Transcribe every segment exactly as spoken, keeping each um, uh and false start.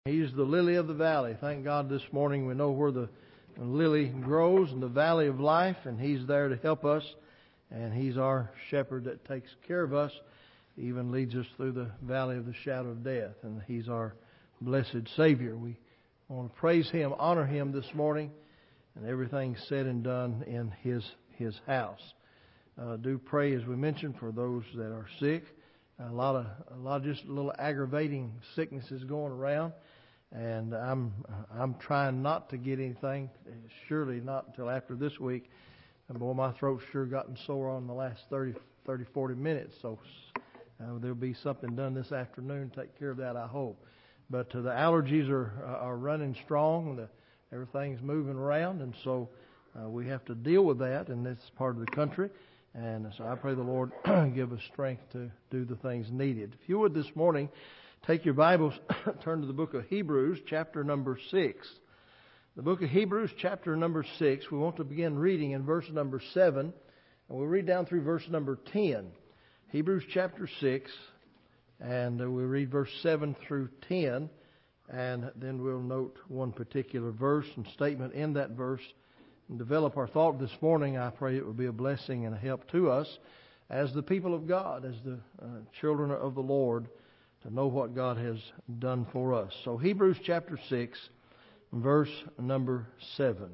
He's the lily of the valley. Thank God this morning we know where the lily grows in the valley of life, and He's there to help us. And He's our shepherd that takes care of us, even leads us through the valley of the shadow of death. And He's our blessed Savior. We want to praise Him, honor Him this morning, and everything said and done in His His house. Uh, do pray, as we mentioned, for those that are sick. A lot of a lot of just little aggravating sicknesses going around. And I'm I'm trying not to get anything, surely not until after this week. And boy, my throat's sure gotten sore on the last thirty, forty minutes. So uh, there'll be something done this afternoon to take care of that, I hope. But uh, the allergies are are running strong. The, everything's moving around, and so uh, we have to deal with that. And that's part of the country. And so I pray the Lord give us strength to do the things needed. If you would this morning, take your Bibles, turn to the book of Hebrews, chapter number six. The book of Hebrews, chapter number six. We want to begin reading in verse number seven, and we'll read down through verse number ten. Hebrews chapter six, and we'll read verse seven through ten, and then we'll note one particular verse and statement in that verse and develop our thought this morning. I pray it will be a blessing and a help to us as the people of God, as the uh, children of the Lord, to know what God has done for us. So Hebrews chapter six, verse number seven.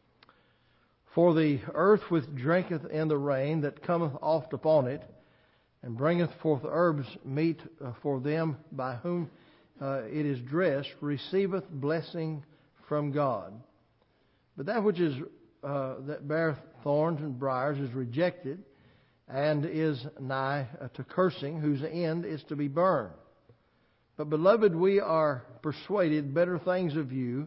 For the earth which drinketh in the rain that cometh oft upon it, and bringeth forth herbs meet for them by whom uh, it is dressed, receiveth blessing from God. But that which is uh, that beareth thorns and briars is rejected, and is nigh to cursing, whose end is to be burned. But, beloved, we are persuaded better things of you,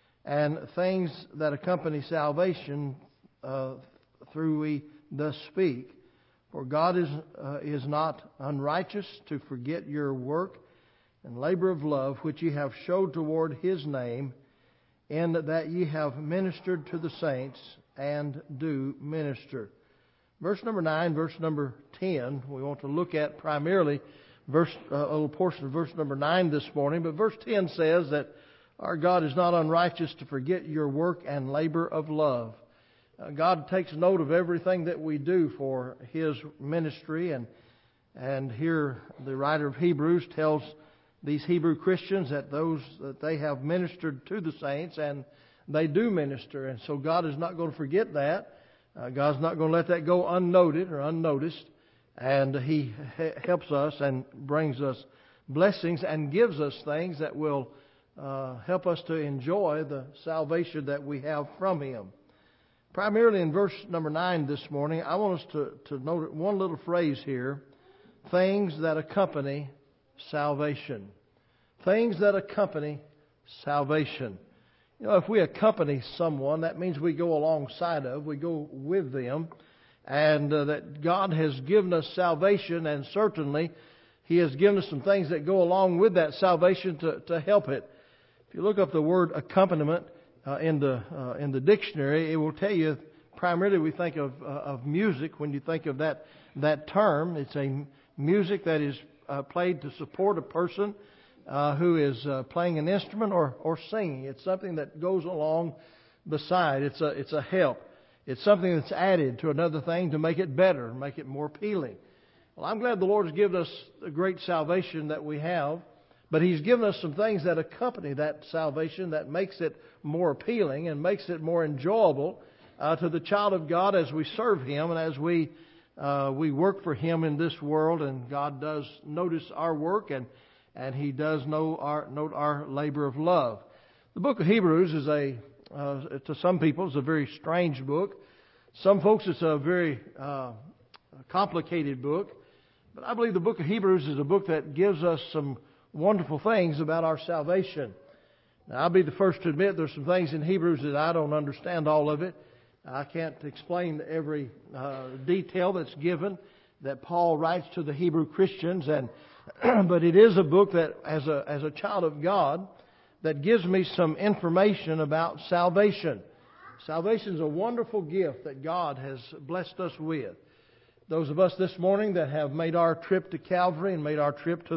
and things that accompany salvation uh, through we thus speak. For God is uh, is not unrighteous to forget your work and labor of love, which ye have showed toward His name, and that ye have ministered to the saints, and do minister. Verse number nine, verse number ten, we want to look at primarily Verse, uh, a little portion of verse number nine this morning. But verse ten says that our God is not unrighteous to forget your work and labor of love. Uh, God takes note of everything that we do for His ministry. And, and here the writer of Hebrews tells these Hebrew Christians that those that they have ministered to the saints, and they do minister. And so God is not going to forget that. Uh, God's not going to let that go unnoted or unnoticed. And He helps us and brings us blessings and gives us things that will uh, help us to enjoy the salvation that we have from Him. Primarily in verse number nine this morning, I want us to, to note one little phrase here. Things that accompany salvation. Things that accompany salvation. You know, if we accompany someone, that means we go alongside of, we go with them. And uh, that God has given us salvation, and certainly He has given us some things that go along with that salvation to, to help it. If you look up the word accompaniment uh, in the uh, in the dictionary, it will tell you primarily we think of uh, of music when you think of that that term. It's a music that is uh, played to support a person uh, who is uh, playing an instrument or or singing. It's something that goes along beside. It's a it's a help. It's something that's added to another thing to make it better, make it more appealing. Well, I'm glad the Lord has given us the great salvation that we have, but He's given us some things that accompany that salvation that makes it more appealing and makes it more enjoyable uh, to the child of God as we serve Him and as we uh, we work for Him in this world. And God does notice our work, and and He does know our, note our labor of love. The book of Hebrews is a Uh, to some people, it's a very strange book. Some folks, it's a very uh, complicated book. But I believe the book of Hebrews is a book that gives us some wonderful things about our salvation. Now, I'll be the first to admit there's some things in Hebrews that I don't understand all of it. I can't explain every uh, detail that's given that Paul writes to the Hebrew Christians. And but it is a book that, as a as a child of God, that gives me some information about salvation. Salvation is a wonderful gift that God has blessed us with. Those of us this morning that have made our trip to Calvary and made our trip to the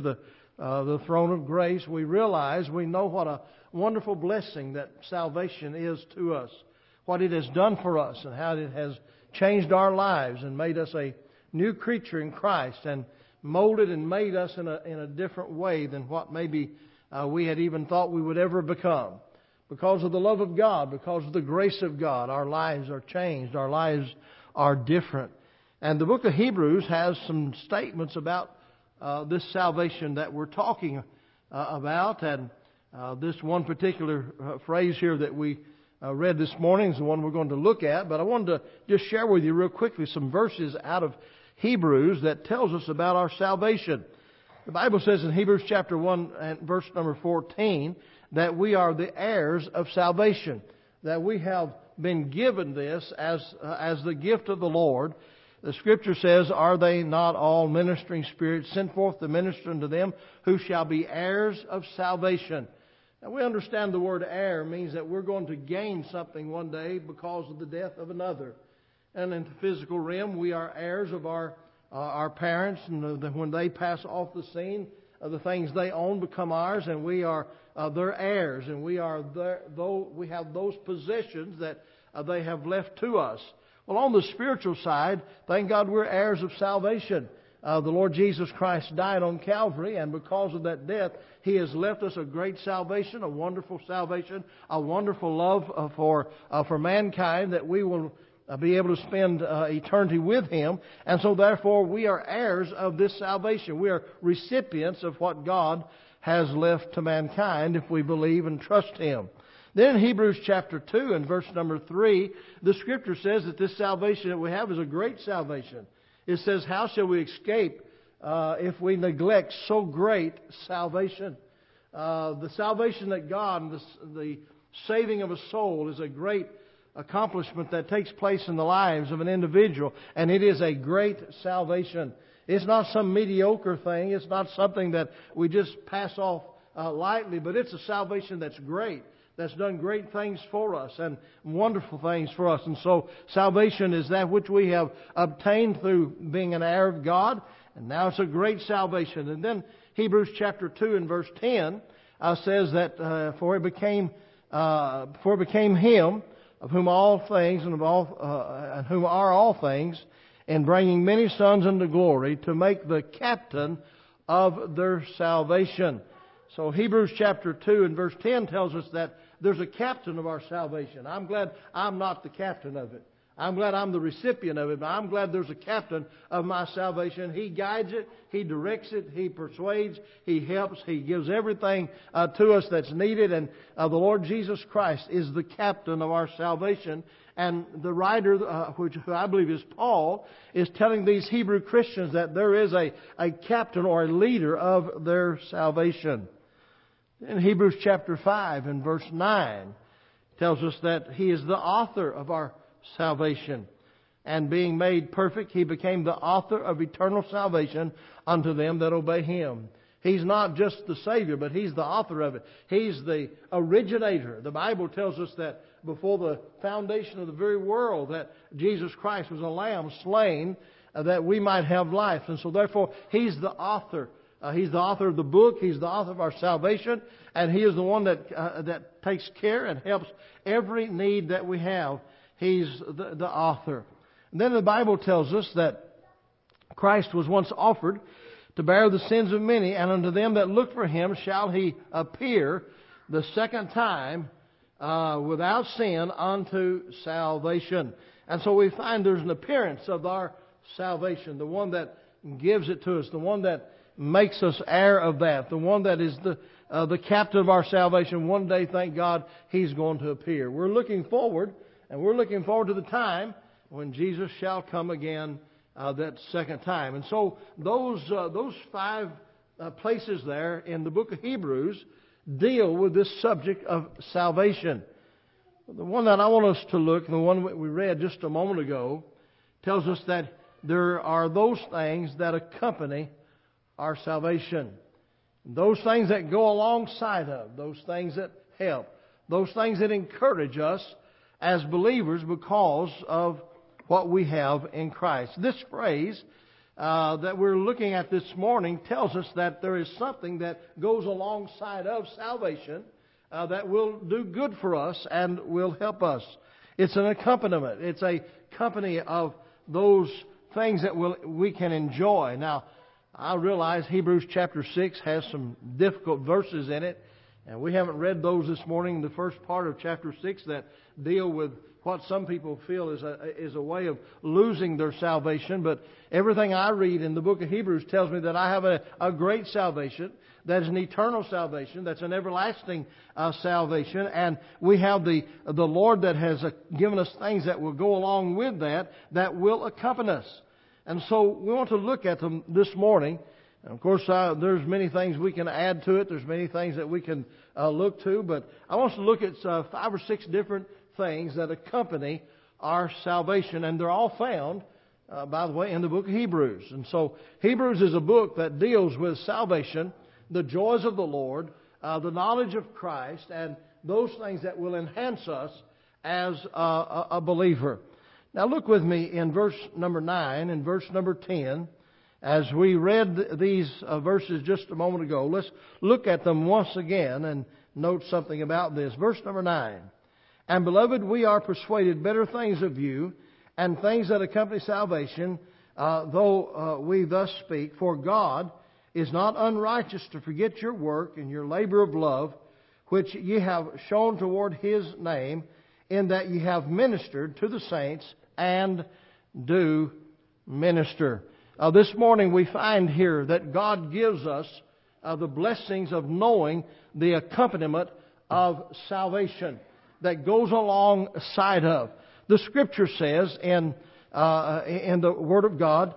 uh, the throne of grace, we realize, we know what a wonderful blessing that salvation is to us, what it has done for us, and how it has changed our lives and made us a new creature in Christ, and molded and made us in a in a different way than what maybe uh, we had even thought we would ever become. Because of the love of God, because of the grace of God, our lives are changed, our lives are different. And the book of Hebrews has some statements about uh, this salvation that we're talking uh, about. And uh, this one particular uh, phrase here that we uh, read this morning is the one we're going to look at. But I wanted to just share with you real quickly some verses out of Hebrews that tells us about our salvation. The Bible says in Hebrews chapter one and verse number fourteen that we are the heirs of salvation, that we have been given this as uh, as the gift of the Lord. The Scripture says, "Are they not all ministering spirits sent forth to minister unto them who shall be heirs of salvation?" Now we understand the word heir means that we're going to gain something one day because of the death of another. And in the physical realm, we are heirs of our uh, our parents, and the, when they pass off the scene, uh, the things they own become ours, and we are uh, their heirs, and we are their, though we have those possessions that uh, they have left to us. Well, on the spiritual side, thank God we're heirs of salvation. Uh, the Lord Jesus Christ died on Calvary, and because of that death, He has left us a great salvation, a wonderful salvation, a wonderful love uh, for uh, for mankind, that we will Uh, be able to spend uh, eternity with Him. And so therefore we are heirs of this salvation. We are recipients of what God has left to mankind if we believe and trust Him. Then in Hebrews chapter two and verse number three, the Scripture says that this salvation that we have is a great salvation. It says, "How shall we escape uh, if we neglect so great salvation?" Uh, the salvation that God, the, the saving of a soul, is a great accomplishment that takes place in the lives of an individual, and it is a great salvation. It's not some mediocre thing. It's not something that we just pass off uh, lightly, but it's a salvation that's great, that's done great things for us and wonderful things for us. And so salvation is that which we have obtained through being an heir of God, and now it's a great salvation. And then Hebrews chapter two and verse ten uh, says that uh, for it became uh, for it became Him of whom all things and of all uh, and whom are all things, in bringing many sons unto glory, to make the captain of their salvation. So Hebrews chapter two and verse ten tells us that there's a captain of our salvation. I'm glad I'm not the captain of it. I'm glad I'm the recipient of it, but I'm glad there's a captain of my salvation. He guides it, He directs it, He persuades, He helps, He gives everything uh, to us that's needed. And uh, the Lord Jesus Christ is the captain of our salvation. And the writer, uh, which who I believe is Paul, is telling these Hebrew Christians that there is a, a captain or a leader of their salvation. In Hebrews chapter five and verse nine tells us that He is the author of our salvation. And being made perfect, He became the author of eternal salvation unto them that obey Him. He's not just the Savior, but He's the author of it. He's the originator. The Bible tells us that before the foundation of the very world, that Jesus Christ was a lamb slain uh, that we might have life. And so therefore, He's the author. Uh, he's the author of the book. He's the author of our salvation. And He is the one that uh, that takes care and helps every need that we have. He's the, the author. And then the Bible tells us that Christ was once offered to bear the sins of many, and unto them that look for Him shall He appear the second time uh, without sin unto salvation. And so we find there's an appearance of our salvation, the one that gives it to us, the one that makes us heir of that, the one that is the uh, the captain of our salvation. One day, thank God, He's going to appear. We're looking forward, and we're looking forward to the time when Jesus shall come again uh, that second time. And so those uh, those five uh, places there in the book of Hebrews deal with this subject of salvation. The one that I want us to look, the one we read just a moment ago, tells us that there are those things that accompany our salvation. Those things that go alongside of, those things that help, those things that encourage us as believers because of what we have in Christ. This phrase uh, that we're looking at this morning tells us that there is something that goes alongside of salvation uh, that will do good for us and will help us. It's an accompaniment. It's a company of those things that we'll, we can enjoy. Now, I realize Hebrews chapter six has some difficult verses in it, and we haven't read those this morning, the first part of chapter six, that deal with what some people feel is a, is a way of losing their salvation. But everything I read in the book of Hebrews tells me that I have a, a great salvation, that is an eternal salvation, that's an everlasting uh, salvation, and we have the the Lord that has uh, given us things that will go along with that, that will accompany us. And so we want to look at them this morning. And of course, uh, there's many things we can add to it. There's many things that we can uh, look to. But I want us to look at uh, five or six different things that accompany our salvation. And they're all found, uh, by the way, in the book of Hebrews. And so Hebrews is a book that deals with salvation, the joys of the Lord, uh, the knowledge of Christ, and those things that will enhance us as uh, a, a believer. Now look with me in verse number nine and verse number ten. As we read these uh, verses just a moment ago, let's look at them once again and note something about this. Verse number nine. And beloved, we are persuaded better things of you, and things that accompany salvation, uh, though uh, we thus speak, for God is not unrighteous to forget your work and your labor of love, which ye have shown toward His name, in that ye have ministered to the saints and do minister. Uh, this morning we find here that God gives us uh, the blessings of knowing the accompaniment of salvation that goes alongside of. The Scripture says in uh, in the Word of God,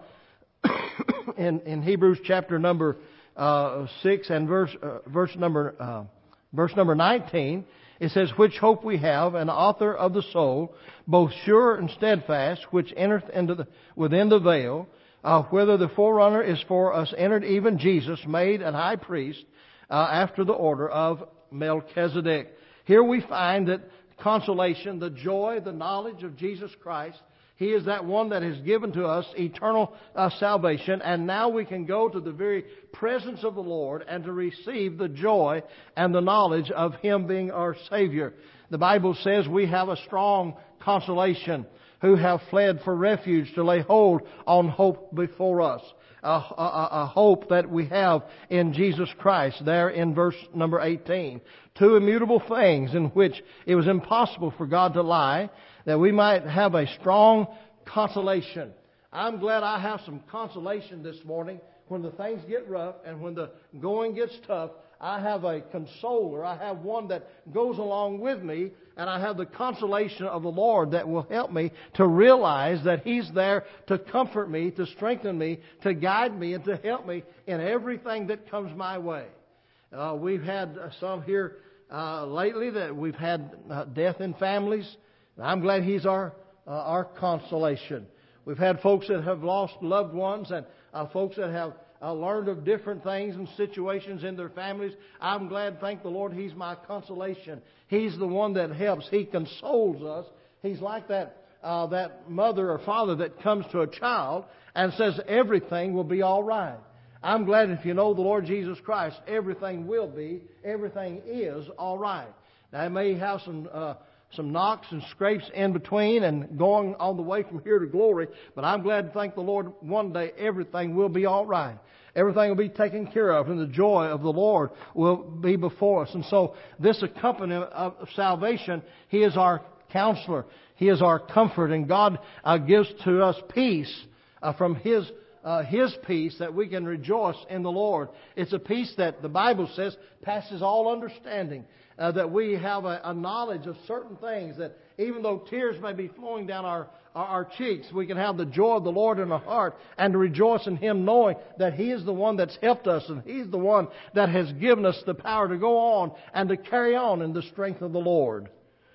in, in Hebrews chapter number uh, six and verse uh, verse number uh, verse number nineteen. It says, which hope we have, an author of the soul, both sure and steadfast, which entereth into the, within the veil, uh, whether the forerunner is for us entered, even Jesus, made an high priest uh, after the order of Melchizedek. Here we find that consolation, the joy, the knowledge of Jesus Christ, He is that one that has given to us eternal uh, salvation, and now we can go to the very presence of the Lord and to receive the joy and the knowledge of Him being our Savior. The Bible says we have a strong consolation, who have fled for refuge to lay hold on hope before us. A, a, a hope that we have in Jesus Christ, there in verse number eighteen. Two immutable things in which it was impossible for God to lie, that we might have a strong consolation. I'm glad I have some consolation this morning. When the things get rough and when the going gets tough, I have a consoler. I have one that goes along with me, and I have the consolation of the Lord that will help me to realize that He's there to comfort me, to strengthen me, to guide me, and to help me in everything that comes my way. Uh, we've had some here uh, lately that we've had uh, death in families. I'm glad He's our uh, our consolation. We've had folks that have lost loved ones, and uh, folks that have uh, learned of different things and situations in their families. I'm glad, thank the Lord, He's my consolation. He's the one that helps. He consoles us. He's like that uh, that mother or father that comes to a child and says everything will be all right. I'm glad if you know the Lord Jesus Christ, everything will be, everything is all right. Now, it may have some uh, some knocks and scrapes in between and going on the way from here to glory, but I'm glad to thank the Lord one day everything will be all right. Everything will be taken care of, and the joy of the Lord will be before us. And so this accompaniment of salvation, He is our counselor. He is our comfort, and God uh, gives to us peace uh, from His Uh, His peace, that we can rejoice in the Lord. It's a peace that the Bible says passes all understanding. Uh, that we have a, a knowledge of certain things, that even though tears may be flowing down our, our, our cheeks, we can have the joy of the Lord in our heart and to rejoice in Him, knowing that He is the one that's helped us, and He's the one that has given us the power to go on and to carry on in the strength of the Lord.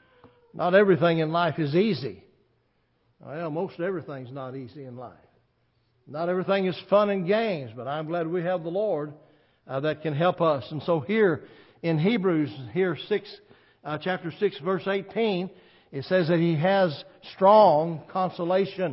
Not everything in life is easy. Well, most everything's not easy in life. Not everything is fun and games, but I'm glad we have the Lord uh, that can help us. And so here in Hebrews, here six, uh, chapter six, verse eighteen, it says that He has strong consolation.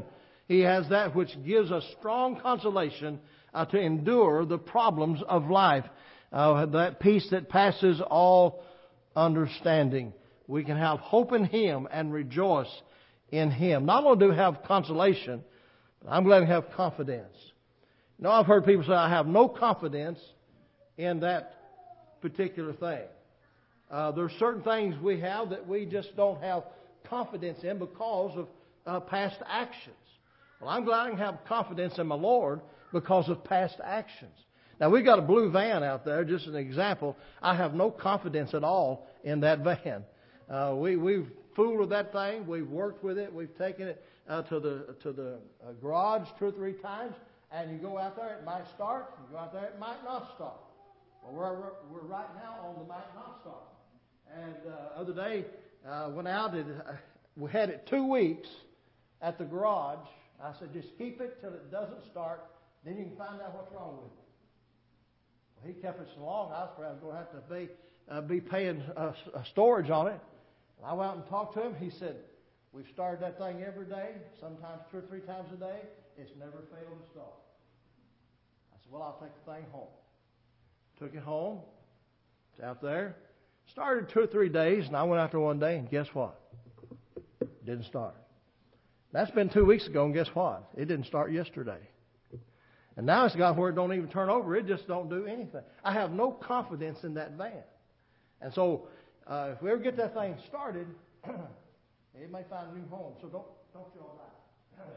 He has that which gives us strong consolation uh, to endure the problems of life. Uh, that peace that passes all understanding. We can have hope in Him and rejoice in Him. Not only do we have consolation, but I'm glad we have confidence. You know, I've heard people say, I have no confidence in that particular thing. Uh, there are certain things we have that we just don't have confidence in because of uh, past actions. Well, I'm glad I can have confidence in my Lord because of past actions. Now, we've got a blue van out there, just an example. I have no confidence at all in that van. Uh, we, we've fooled with that thing. We've worked with it. We've taken it uh, to the to the uh, garage two or three times. And you go out there, it might start. You go out there, it might not start. Well, we're, we're right now on the might not start. And uh, other day, uh, went out and uh, we had it two weeks at the garage. I said, just keep it till it doesn't start. Then you can find out what's wrong with it. Well, he kept it so long, I was afraid I was going to have to be, uh, be paying uh, storage on it. And I went out and talked to him. He said, we've started that thing every day, sometimes two or three times a day. It's never failed to start. I said, well, I'll take the thing home. Took it home. It's out there. Started two or three days, and I went out there one day, and guess what? It didn't start. That's been two weeks ago, and guess what? It didn't start yesterday. And now it's got where it don't even turn over. It just don't do anything. I have no confidence in that van. And so, uh, if we ever get that thing started, it may find a new home. So don't don't you all that.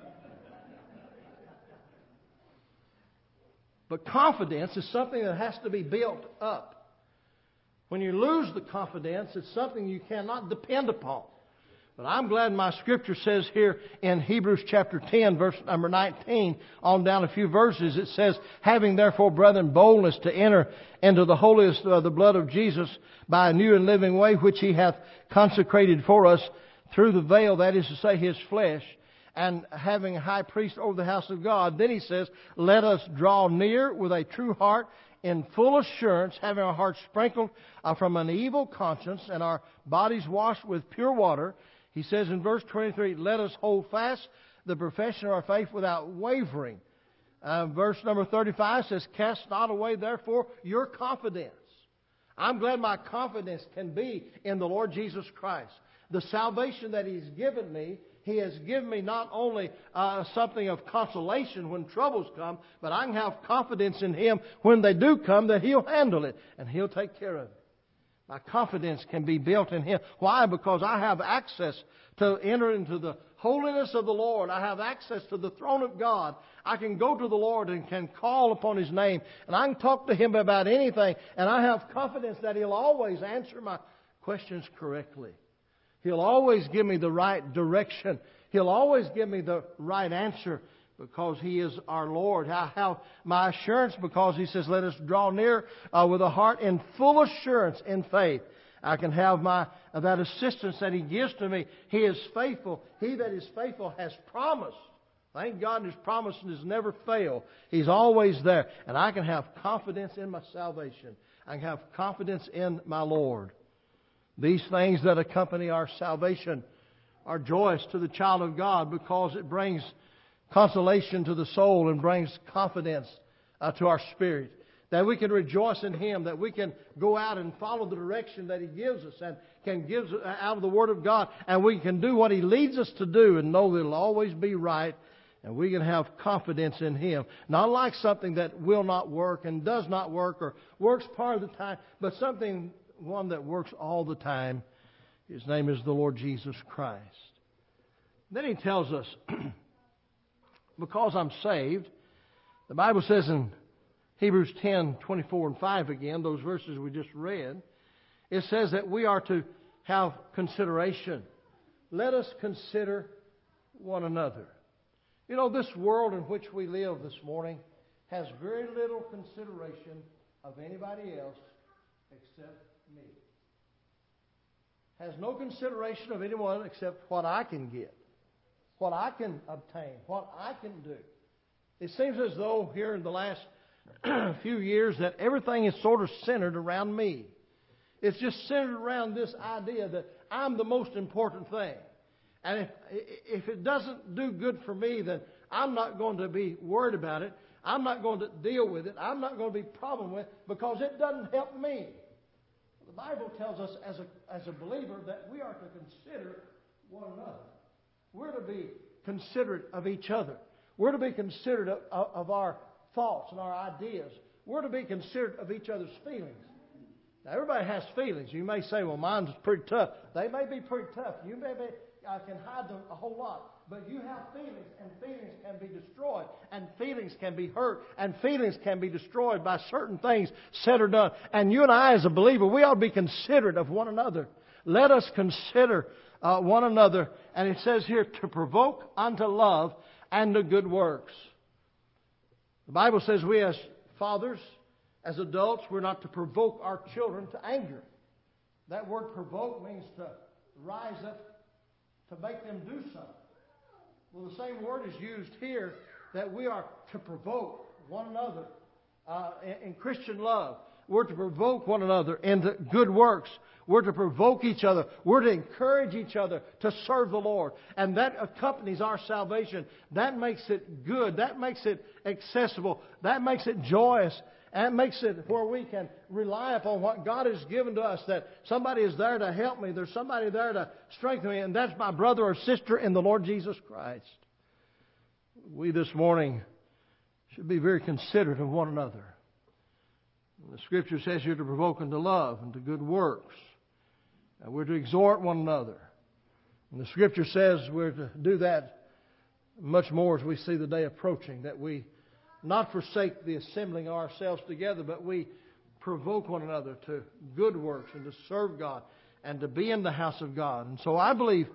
But confidence is something that has to be built up. When you lose the confidence, it's something you cannot depend upon. But I'm glad my scripture says here in Hebrews chapter ten, verse number nineteen, on down a few verses, it says, having therefore, brethren, boldness to enter into the holiest of the blood of Jesus by a new and living way, which He hath consecrated for us through the veil, that is to say, His flesh, and having a high priest over the house of God. Then he says, let us draw near with a true heart in full assurance, having our hearts sprinkled uh, from an evil conscience and our bodies washed with pure water. He says in verse twenty-three, let us hold fast the profession of our faith without wavering. Uh, verse number thirty-five says, cast not away therefore your confidence. I'm glad my confidence can be in the Lord Jesus Christ. The salvation that He's given me, He has given me not only uh, something of consolation when troubles come, but I can have confidence in Him when they do come that He'll handle it and He'll take care of it. My confidence can be built in Him. Why? Because I have access to enter into the holiness of the Lord. I have access to the throne of God. I can go to the Lord and can call upon His name. And I can talk to Him about anything. And I have confidence that He'll always answer my questions correctly. He'll always give me the right direction. He'll always give me the right answer because He is our Lord. I have my assurance because He says, let us draw near uh, with a heart in full assurance in faith. I can have my uh, that assistance that He gives to me. He is faithful. He that is faithful has promised. Thank God His promises never fail. He's always there. And I can have confidence in my salvation. I can have confidence in my Lord. These things that accompany our salvation are joyous to the child of God because it brings consolation to the soul and brings confidence uh, to our spirit. That we can rejoice in Him, that we can go out and follow the direction that He gives us and can give us out of the Word of God, and we can do what He leads us to do and know that it'll always be right, and we can have confidence in Him. Not like something that will not work and does not work or works part of the time, but something, one that works all the time. His name is the Lord Jesus Christ. Then He tells us, because I'm saved, the Bible says in Hebrews ten, twenty-four and five again, those verses we just read, it says that we are to have consideration. Let us consider one another. You know, this world in which we live this morning has very little consideration of anybody else except me. Has no consideration of anyone except what I can get, what I can obtain, what I can do. It seems as though here in the last few years that everything is sort of centered around me. It's just centered around this idea that I'm the most important thing. And if, if it doesn't do good for me, then I'm not going to be worried about it. I'm not going to deal with it. I'm not going to be problem with it because it doesn't help me. The Bible tells us as a, as a believer that we are to consider one another. We're to be considerate of each other. We're to be considerate of, of, of our thoughts and our ideas. We're to be considerate of each other's feelings. Now, everybody has feelings. You may say, well, mine's pretty tough. They may be pretty tough. You may be, uh, can hide them a whole lot. But you have feelings, and feelings can be destroyed, and feelings can be hurt, and feelings can be destroyed by certain things said or done. And you and I, as a believer, we ought to be considerate of one another. Let us consider uh, one another. And it says here, to provoke unto love and to good works. The Bible says we as fathers, as adults, we're not to provoke our children to anger. That word provoke means to rise up, to make them do something. Well, the same word is used here, that we are to provoke one another uh, in, in Christian love. We're to provoke one another into good works. We're to provoke each other. We're to encourage each other to serve the Lord. And that accompanies our salvation. That makes it good. That makes it accessible. That makes it joyous. And it makes it where we can rely upon what God has given to us, that somebody is there to help me. There's somebody there to strengthen me, and that's my brother or sister in the Lord Jesus Christ. We this morning should be very considerate of one another. The Scripture says you're to provoke unto love and to good works. And we're to exhort one another. And the Scripture says we're to do that much more as we see the day approaching, that we not forsake the assembling of ourselves together, but we provoke one another to good works and to serve God and to be in the house of God. And so I believe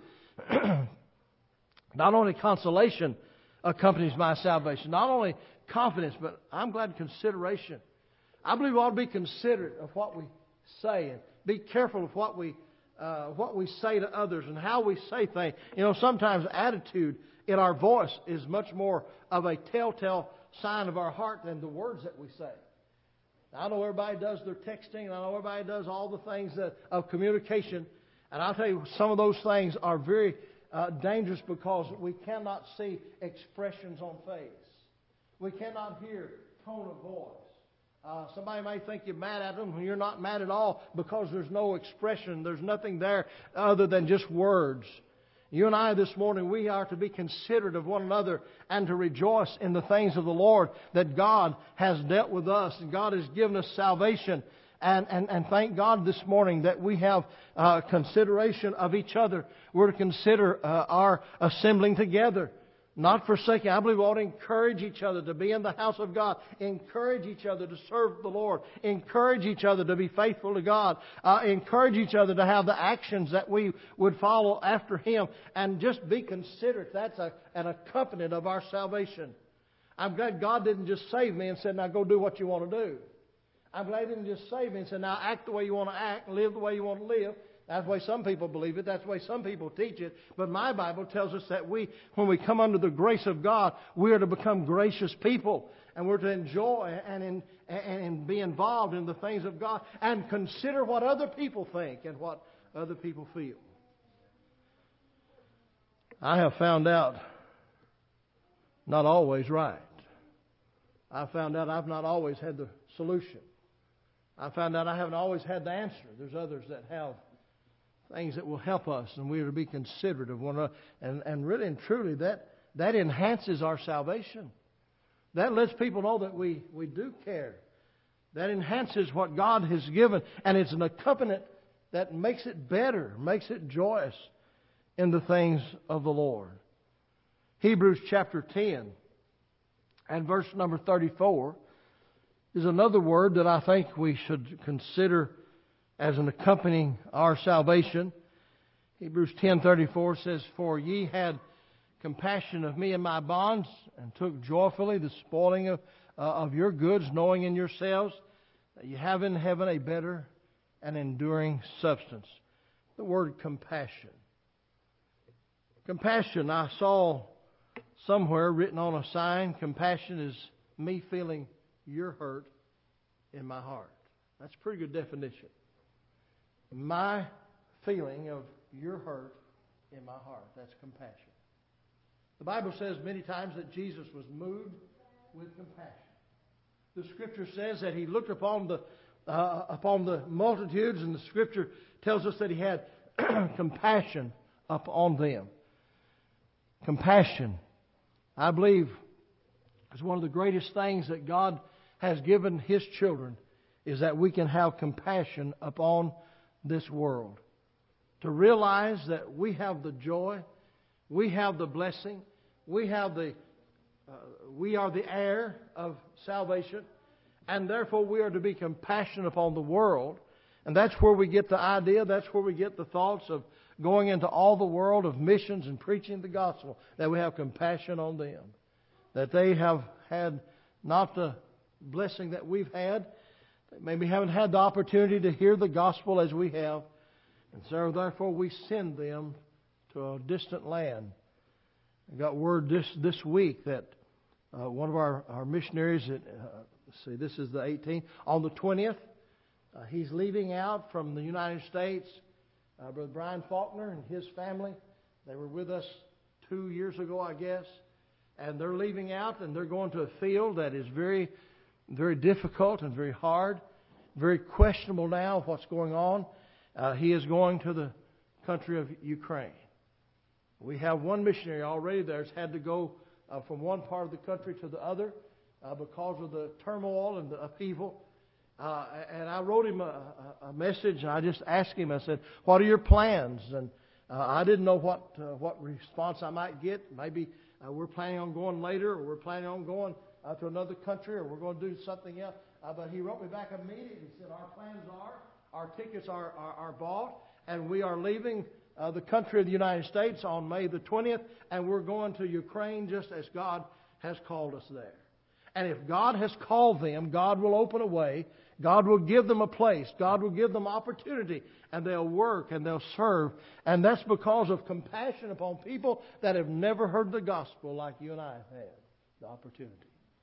not only consolation accompanies my salvation, not only confidence, but I'm glad consideration. I believe we ought to be considerate of what we say and be careful of what we uh, what we say to others and how we say things. You know, sometimes attitude in our voice is much more of a telltale sign of our heart than the words that we say. Now, I know everybody does their texting, and I know everybody does all the things that, of communication. And I'll tell you, some of those things are very uh, dangerous because we cannot see expressions on face. We cannot hear tone of voice. Uh, somebody may think you're mad at them when you're not mad at all because there's no expression. There's nothing there other than just words. You and I this morning, we are to be considerate of one another and to rejoice in the things of the Lord, that God has dealt with us and God has given us salvation. And, and, and thank God this morning that we have uh, consideration of each other. We're to consider uh, our assembling together. Not forsaking. I believe we ought to encourage each other to be in the house of God. Encourage each other to serve the Lord. Encourage each other to be faithful to God. Uh, encourage each other to have the actions that we would follow after Him. And just be considerate. That's a, an accompaniment of our salvation. I'm glad God didn't just save me and said, now go do what you want to do. I'm glad He didn't just save me and said, now act the way you want to act, live the way you want to live. That's the way some people believe it. That's the way some people teach it. But my Bible tells us that we, when we come under the grace of God, we are to become gracious people. And we're to enjoy and, in, and be involved in the things of God and consider what other people think and what other people feel. I have found out not always right. I found out I've not always had the solution. I found out I haven't always had the answer. There's others that have things that will help us, and we are to be considerate of one another. And, and really and truly, that, that enhances our salvation. That lets people know that we, we do care. That enhances what God has given, and it's an accompaniment that makes it better, makes it joyous in the things of the Lord. Hebrews chapter ten and verse number thirty-four is another word that I think we should consider as an accompanying our salvation. Hebrews ten thirty-four says, for ye had compassion of me and my bonds, and took joyfully the spoiling of, uh, of your goods, knowing in yourselves that you have in heaven a better and enduring substance. The word compassion. Compassion, I saw somewhere written on a sign, compassion is me feeling your hurt in my heart. That's a pretty good definition. My feeling of your hurt in my heart. That's compassion. The Bible says many times that Jesus was moved with compassion. The Scripture says that He looked upon the uh, upon the multitudes, and the Scripture tells us that He had compassion upon them. Compassion, I believe, is one of the greatest things that God has given His children, is that we can have compassion upon this world. To realize that we have the joy, we have the blessing, we have the, uh, we are the heir of salvation, and therefore we are to be compassionate upon the world. And that's where we get the idea, that's where we get the thoughts of going into all the world of missions and preaching the gospel, that we have compassion on them. That they have had not the blessing that we've had, maybe haven't had the opportunity to hear the gospel as we have, and so therefore we send them to a distant land. I got word this, this week that uh, one of our, our missionaries, at, uh, let's see, this is the eighteenth, on the twentieth, uh, he's leaving out from the United States. Uh, Brother Brian Faulkner and his family, they were with us two years ago, I guess, and they're leaving out and they're going to a field that is very, very difficult and very hard, very questionable now what's going on. Uh, he is going to the country of Ukraine. We have one missionary already there that's had to go uh, from one part of the country to the other uh, because of the turmoil and the upheaval. Uh, and I wrote him a, a message, and I just asked him, I said, what are your plans? And uh, I didn't know what uh, what response I might get. Maybe uh, we're planning on going later, or we're planning on going uh, to another country, or we're going to do something else. Uh, but he wrote me back immediately. He said, our plans are, our tickets are, are, are bought, and we are leaving uh, the country of the United States on May the twentieth, and we're going to Ukraine just as God has called us there. And if God has called them, God will open a way. God will give them a place. God will give them opportunity. And they'll work and they'll serve. And that's because of compassion upon people that have never heard the gospel like you and I have had the opportunity.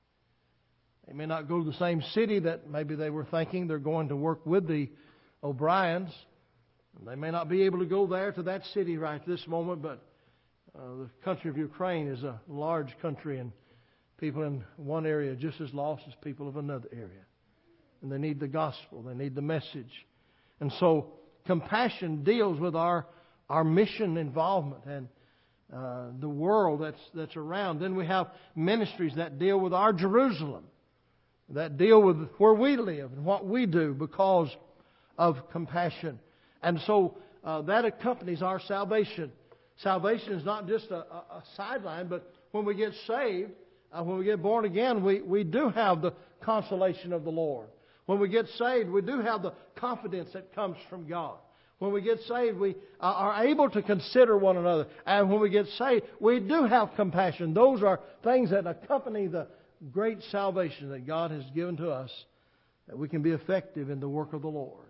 They may not go to the same city that maybe they were thinking they're going to work with the O'Briens. They may not be able to go there to that city right this moment, but uh, the country of Ukraine is a large country, and people in one area are just as lost as people of another area. And they need the gospel. They need the message. And so compassion deals with our, our mission involvement and uh, the world that's, that's around. Then we have ministries that deal with our Jerusalem, that deal with where we live and what we do because of compassion. And so uh, that accompanies our salvation. Salvation is not just a, a, a sideline, but when we get saved, uh, when we get born again, we, we do have the consolation of the Lord. When we get saved, we do have the confidence that comes from God. When we get saved, we are able to consider one another. And when we get saved, we do have compassion. Those are things that accompany the great salvation that God has given to us, that we can be effective in the work of the Lord.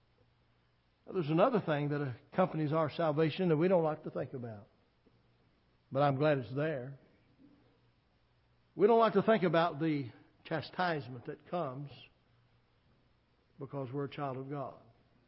Now, there's another thing that accompanies our salvation that we don't like to think about, but I'm glad it's there. We don't like to think about the chastisement that comes because we're a child of God.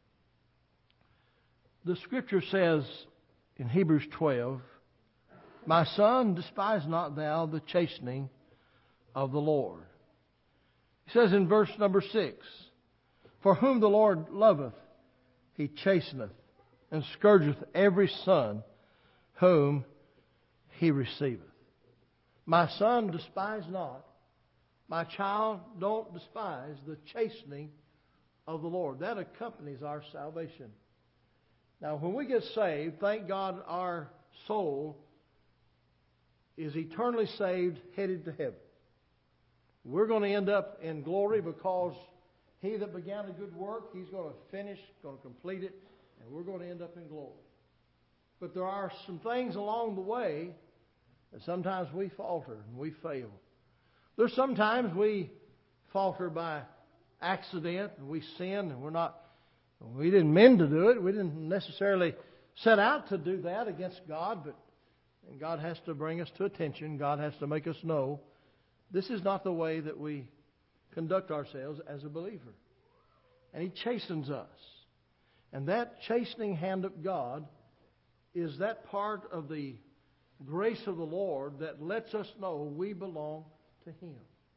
The Scripture says in Hebrews twelve, my son, despise not thou the chastening of the Lord. He says in verse number six, for whom the Lord loveth, He chasteneth, and scourgeth every son whom He receiveth. My son, despise not. My child, don't despise the chastening of the Lord. That accompanies our salvation. Now, when we get saved, thank God our soul is eternally saved, headed to heaven. We're going to end up in glory because He that began a good work, He's going to finish, going to complete it, and we're going to end up in glory. But there are some things along the way that sometimes we falter and we fail. There's sometimes we falter by accident and we sin and we're not, we didn't mean to do it. We didn't necessarily set out to do that against God, but and God has to bring us to attention. God has to make us know this is not the way that we conduct ourselves as a believer. And He chastens us. And that chastening hand of God is that part of the grace of the Lord that lets us know we belong to Him.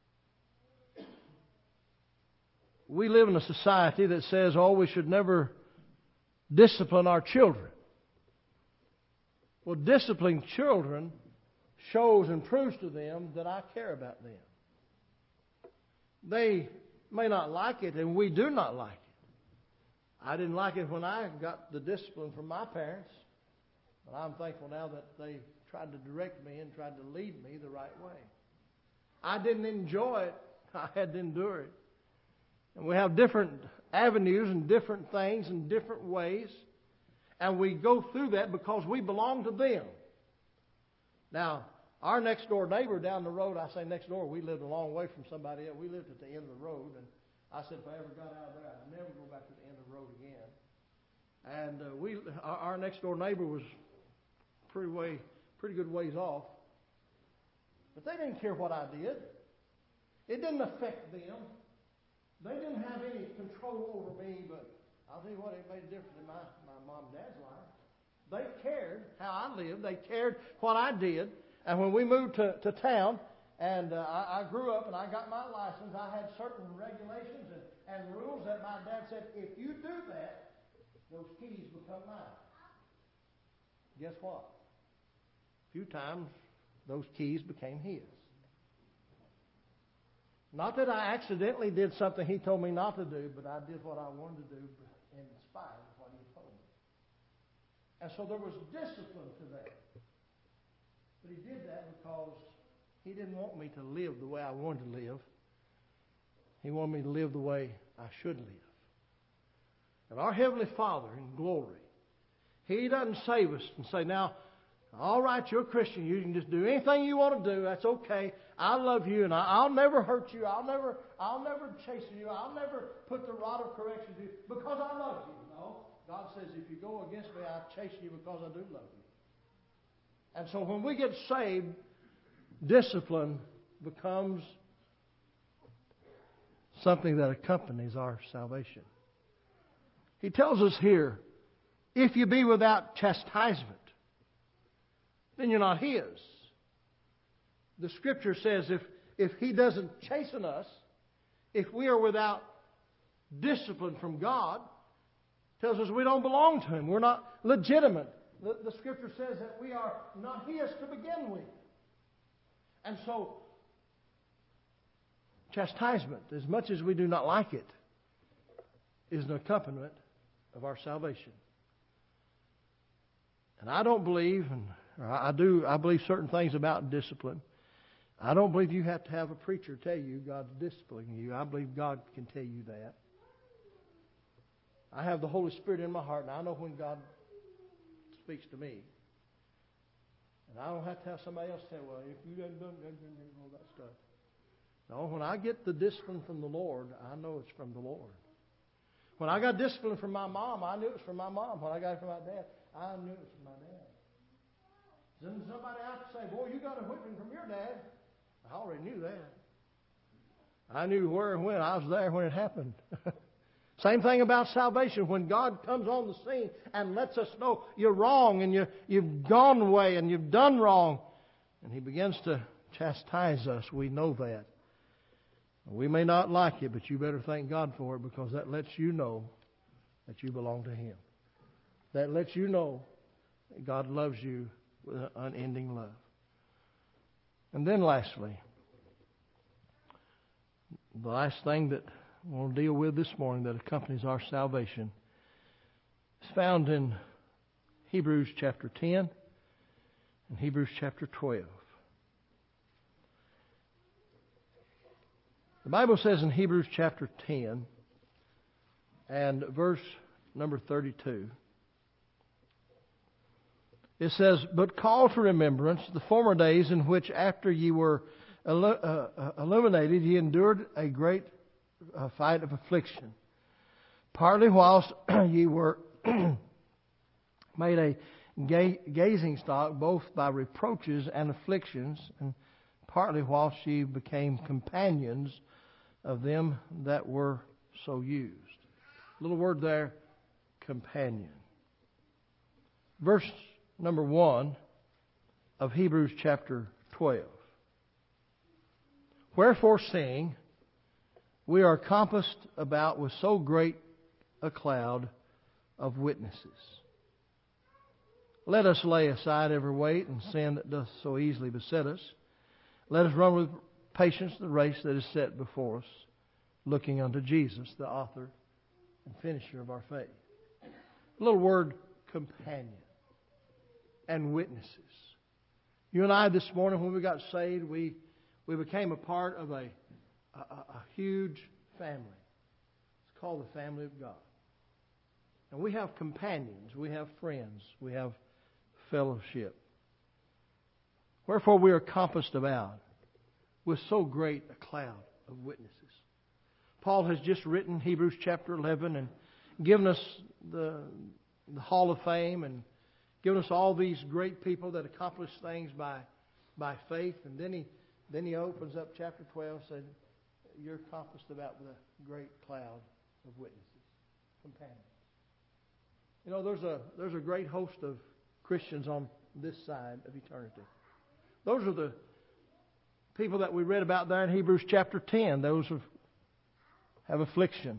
We live in a society that says, oh, we should never discipline our children. Well, disciplining children shows and proves to them that I care about them. They may not like it, and we do not like it. I didn't like it when I got the discipline from my parents, but I'm thankful now that they tried to direct me and tried to lead me the right way. I didn't enjoy it. I had to endure it. And we have different avenues and different things and different ways. And we go through that because we belong to them. Now, our next door neighbor down the road, I say next door, we lived a long way from somebody else. We lived at the end of the road. And I said, if I ever got out of there, I'd never go back to the end of the road again. And uh, we, our, our next door neighbor was pretty way, pretty good ways off. But they didn't care what I did. It didn't affect them. They didn't have any control over me, but I'll tell you what, it made a difference in my, my mom and dad's life. They cared how I lived. They cared what I did. And when we moved to, to town, and uh, I, I grew up and I got my license, I had certain regulations and, and rules that my dad said, if you do that, those keys become mine. Guess what? A few times, those keys became his. Not that I accidentally did something he told me not to do, but I did what I wanted to do in spite of what he told me. And so there was discipline to that. But he did that because he didn't want me to live the way I wanted to live. He wanted me to live the way I should live. And our Heavenly Father in glory, He doesn't save us and say, now, all right, you're a Christian. You can just do anything you want to do. That's okay. I love you, and I'll never hurt you. I'll never, I'll never chasten you. I'll never put the rod of correction to you because I love you. No, God says, if you go against me, I chasten you because I do love you. And so when we get saved, discipline becomes something that accompanies our salvation. He tells us here, if you be without chastisement, then you're not His. The Scripture says if, if He doesn't chasten us, if we are without discipline from God, tells us we don't belong to Him. We're not legitimate. The, the Scripture says that we are not His to begin with. And so, chastisement, as much as we do not like it, is an accompaniment of our salvation. And I don't believe, and I do, I believe certain things about discipline. I don't believe you have to have a preacher tell you God's disciplining you. I believe God can tell you that. I have the Holy Spirit in my heart, and I know when God speaks to me. And I don't have to have somebody else say, well, if you haven't done all that stuff. No, when I get the discipline from the Lord, I know it's from the Lord. When I got discipline from my mom, I knew it was from my mom. When I got it from my dad, I knew it was from my dad. Then somebody else say, boy, you got a whipping from your dad. I already knew that. I knew where and when. I was there when it happened. Same thing about salvation. When God comes on the scene and lets us know you're wrong and you, you've gone away and you've done wrong, and He begins to chastise us, we know that. We may not like it, but you better thank God for it, because that lets you know that you belong to Him. That lets you know that God loves you with an unending love. And then lastly, the last thing that I want to deal with this morning that accompanies our salvation is found in Hebrews chapter ten and Hebrews chapter twelve. The Bible says in Hebrews chapter ten and verse number thirty-two, it says, but call to remembrance the former days in which after ye were illuminated, ye endured a great uh, fight of affliction, partly whilst ye were made a ga- gazing stock both by reproaches and afflictions, and partly whilst ye became companions of them that were so used. Little word there, companion. Verse number one of Hebrews chapter twelve. Wherefore, seeing we are compassed about with so great a cloud of witnesses, let us lay aside every weight and sin that doth so easily beset us. Let us run with patience the race that is set before us, looking unto Jesus, the author and finisher of our faith. A little word, companion and witnesses. You and I this morning, when we got saved, we, we became a part of a, a, a huge family. It's called the family of God. And we have companions, we have friends, we have fellowship. Wherefore we are compassed about with so great a cloud of witnesses. Paul has just written Hebrews chapter eleven and given us the, the Hall of Fame and given us all these great people that accomplish things by by faith. And then he then he opens up chapter twelve and said, you're compassed about with a great cloud of witnesses, companions. You know, there's a there's a great host of Christians on this side of eternity. Those are the people that we read about there in Hebrews chapter ten. Those who have affliction,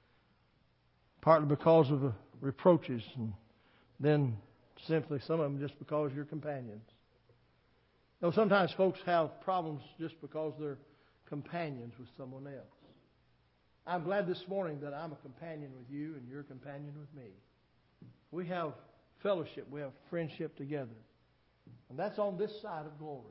partly because of the reproaches, and then simply some of them just because you're companions. You know, sometimes folks have problems just because they're companions with someone else. I'm glad this morning that I'm a companion with you and you're a companion with me. We have fellowship, we have friendship together. And that's on this side of glory.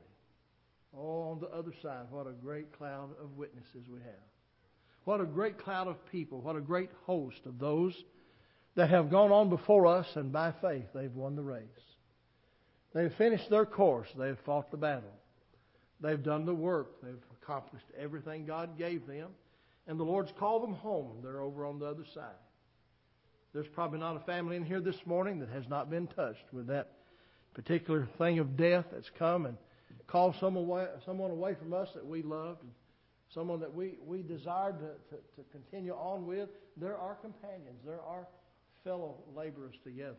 Oh, on the other side, what a great cloud of witnesses we have. What a great cloud of people, what a great host of those that have gone on before us, and by faith they've won the race. They've finished their course, they've fought the battle. They've done the work, they've accomplished everything God gave them, and the Lord's called them home. They're over on the other side. There's probably not a family in here this morning that has not been touched with that particular thing of death that's come and called someone away, someone away from us that we loved, and someone that we, we desired to, to, to continue on with. There are companions. There are fellow laborers together.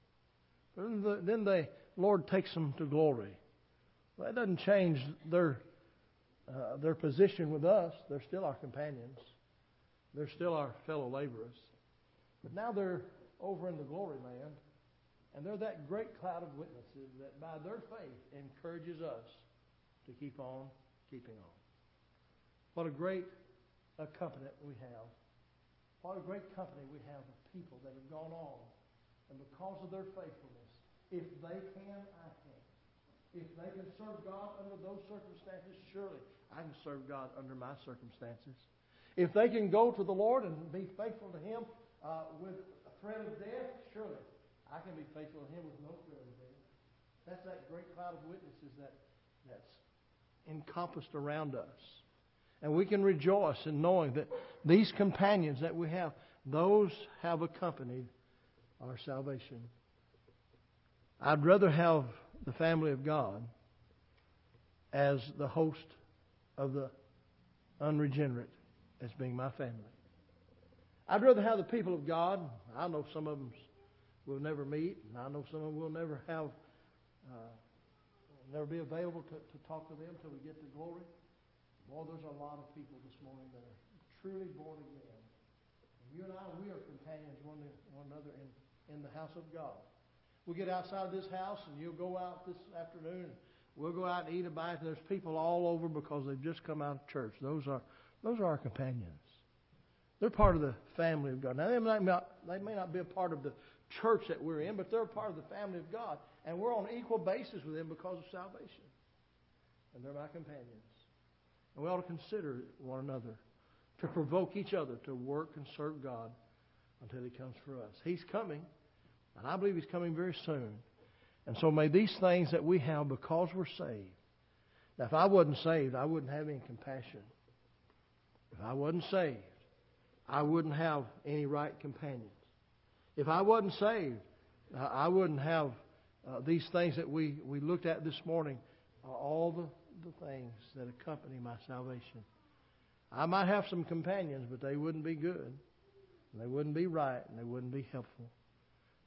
Then the, then the Lord takes them to glory. That doesn't change their uh, their position with us. They're still our companions. They're still our fellow laborers. But now they're over in the glory land, and they're that great cloud of witnesses that by their faith encourages us to keep on keeping on. What a great accompaniment we have. What a great company we have of people that have gone on. And because of their faithfulness, if they can, I can. If they can serve God under those circumstances, surely I can serve God under my circumstances. If they can go to the Lord and be faithful to Him uh, with a threat of death, surely I can be faithful to Him with no threat of death. That's that great cloud of witnesses that, that's encompassed around us. And we can rejoice in knowing that these companions that we have, those have accompanied our salvation. I'd rather have the family of God as the host of the unregenerate as being my family. I'd rather have the people of God. I know some of them will never meet, and I know some of them will never have, uh, never be available to, to talk to them until we get to glory. Boy, there's a lot of people this morning that are truly born again. And you and I, we are companions one to one another in, in the house of God. We'll get outside of this house, and you'll go out this afternoon. We'll go out and eat a bite, and there's people all over because they've just come out of church. Those are those are our companions. They're part of the family of God. Now, they may not, they may not be a part of the church that we're in, but they're a part of the family of God. And we're on equal basis with them because of salvation. And they're my companions. And we ought to consider one another, to provoke each other to work and serve God until He comes for us. He's coming, and I believe He's coming very soon. And so may these things that we have because we're saved. Now, if I wasn't saved, I wouldn't have any compassion. If I wasn't saved, I wouldn't have any right companions. If I wasn't saved, I wouldn't have uh, these things that we, we looked at this morning, uh, all the the things that accompany my salvation. I might have some companions, but they wouldn't be good, and they wouldn't be right, and they wouldn't be helpful.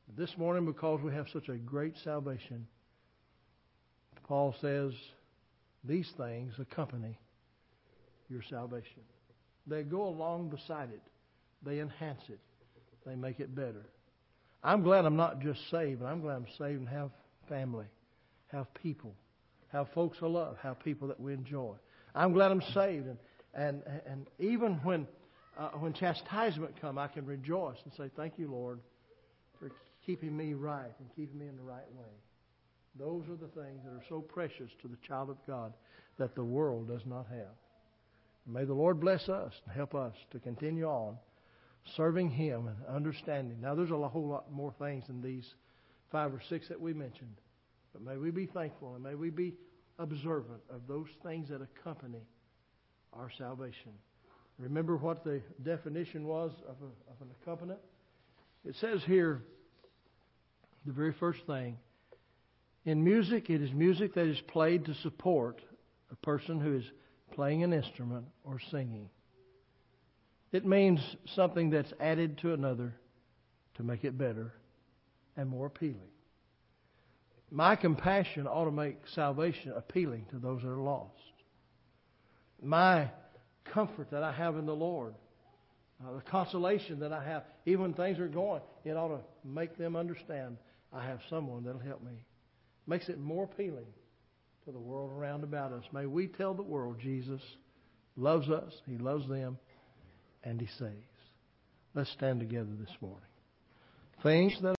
This morning, because we have such a great salvation, Paul says these things accompany your salvation. They go along beside it. They enhance it. They make it better. I'm glad I'm not just saved, but I'm glad I'm saved and have family, have people, have folks I love, have people that we enjoy. I'm glad I'm saved, and and and even when uh, when chastisement come, I can rejoice and say, "Thank you, Lord, for keeping me right and keeping me in the right way." Those are the things that are so precious to the child of God that the world does not have. May the Lord bless us and help us to continue on serving Him and understanding. Now, there's a whole lot more things than these five or six that we mentioned. But may we be thankful and may we be observant of those things that accompany our salvation. Remember what the definition was of, a, of an accompaniment? It says here, the very first thing, in music, it is music that is played to support a person who is playing an instrument or singing. It means something that's added to another to make it better and more appealing. My compassion ought to make salvation appealing to those that are lost. My comfort that I have in the Lord, uh, the consolation that I have, even when things are going, it ought to make them understand I have someone that will help me. Makes it more appealing to the world around about us. May we tell the world Jesus loves us, He loves them, and He saves. Let's stand together this morning. Things that